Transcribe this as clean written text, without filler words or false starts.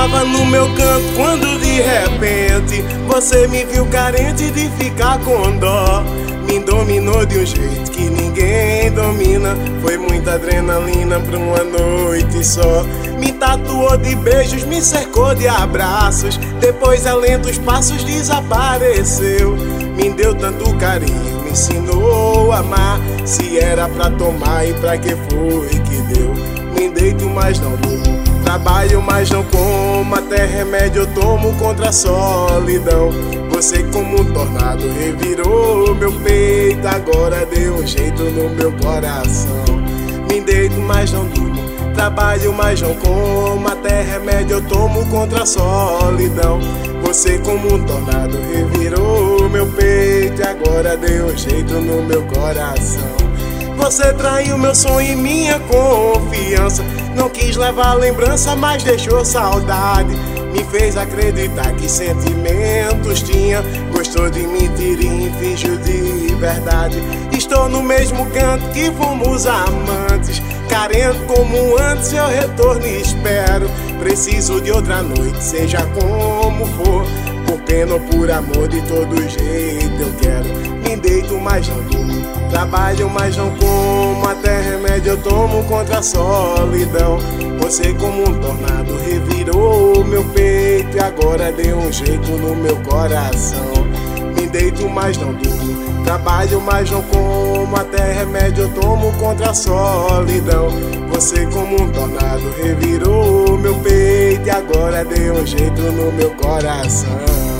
tava no meu canto quando de repente você me viu carente de ficar com dó. Me dominou de um jeito que ninguém domina. Foi muita adrenalina pra uma noite só. Me tatuou de beijos, me cercou de abraços. Depois a lentos passos desapareceu. Me deu tanto carinho, me ensinou a amar. Se era pra tomar e pra que foi que deu. Me deito mas não durmo, trabalho mas não como. Até remédio eu tomo contra a solidão. Você como um tornado revirou meu peito. Agora deu um jeito no meu coração. Me deito mas não durmo, trabalho mas não como. Até remédio eu tomo contra a solidão. Você como um tornado revirou meu peito. Agora deu um jeito no meu coração. Você traiu meu sonho e minha confiança. Não quis levar lembrança, mas deixou saudade. Me fez acreditar que sentimentos tinha. Gostou de mentir e fingiu de verdade. Estou no mesmo canto que fomos amantes. Carente como antes, eu retorno e espero. Preciso de outra noite, seja como for. Por pena ou por amor, de todo jeito eu quero. Me deito mas não durmo, trabalho mas não como. Até remédio eu tomo contra a solidão. Você como um tornado revirou meu peito. E agora deu um jeito no meu coração. Me deito mas não durmo, trabalho mas não como. Até remédio eu tomo contra a solidão. Você como um tornado revirou meu peito. E agora deu um jeito no meu coração.